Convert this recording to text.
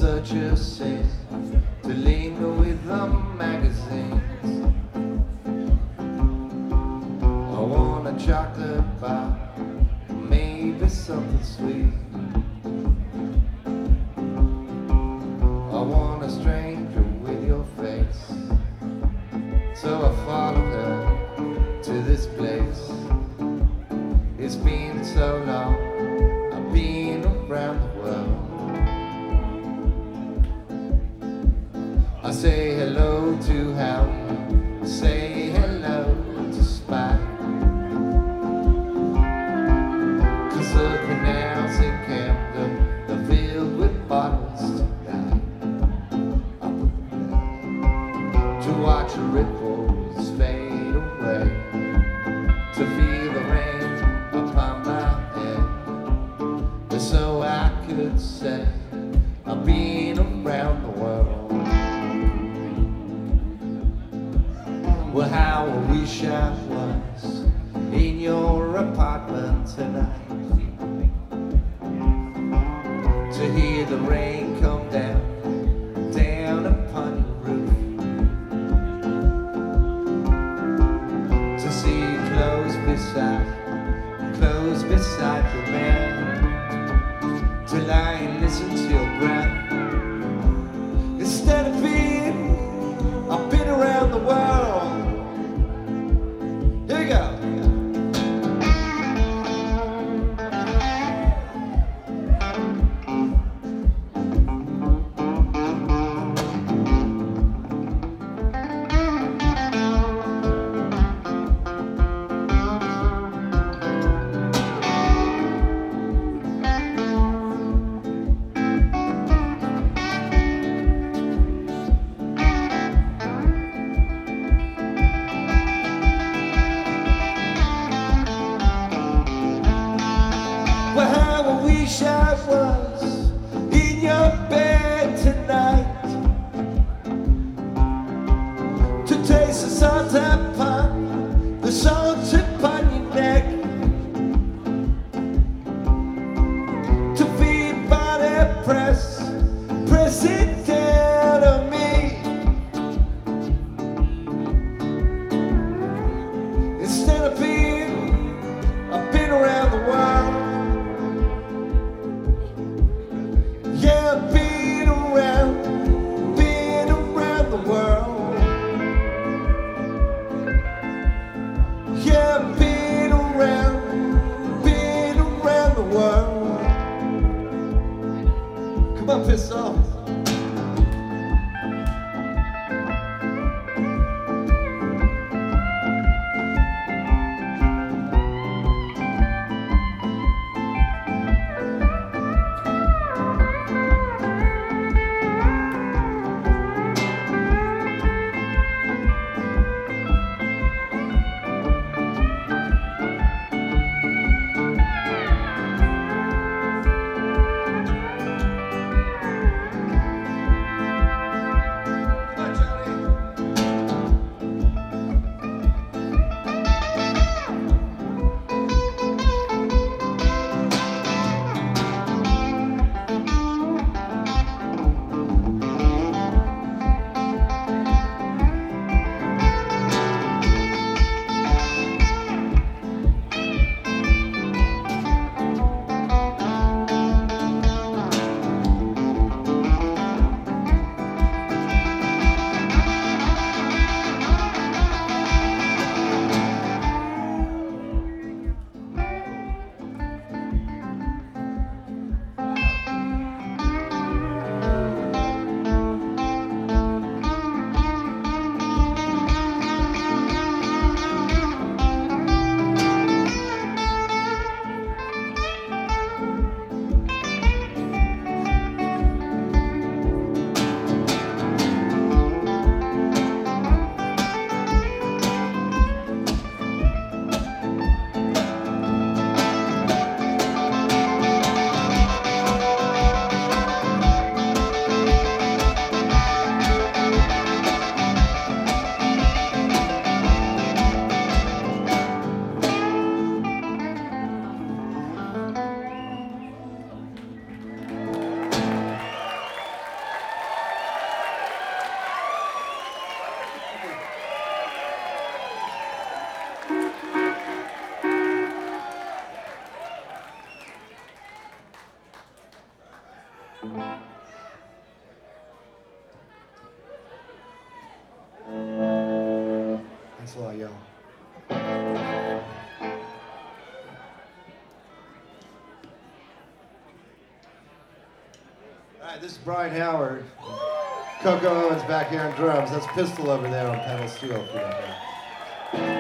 such a sin to linger with the magazines. I want a chocolate bar, maybe something sweet. I want a stranger with your face, so I follow her to this place. It's been so long, I've been around the world. I say hello to Howard, say hello to Spike, 'cause the canals in Camden are filled with bottles tonight. To watch the ripples fade away, to feel the rain upon my head, so I could say I've been around the world. Well, how I wish I was in your apartment tonight, to hear the rain come down, down upon your roof, to see you close beside your man, to lie and listen to your breath. Instead of being, I've been around the world. Here we go. Well, how I wish I was in your bed tonight, to taste the salt upon the salt upon your neck, to feel your body press it down on me. Instead of being, I've been around the world. Yeah, I've been around the world. Yeah, I've been around the world. Come on, piss off. Thanks a lot, y'all. All right, this is Brian Howard. Coco Owens back here on drums. That's Pistol over there on pedal steel. If you don't know.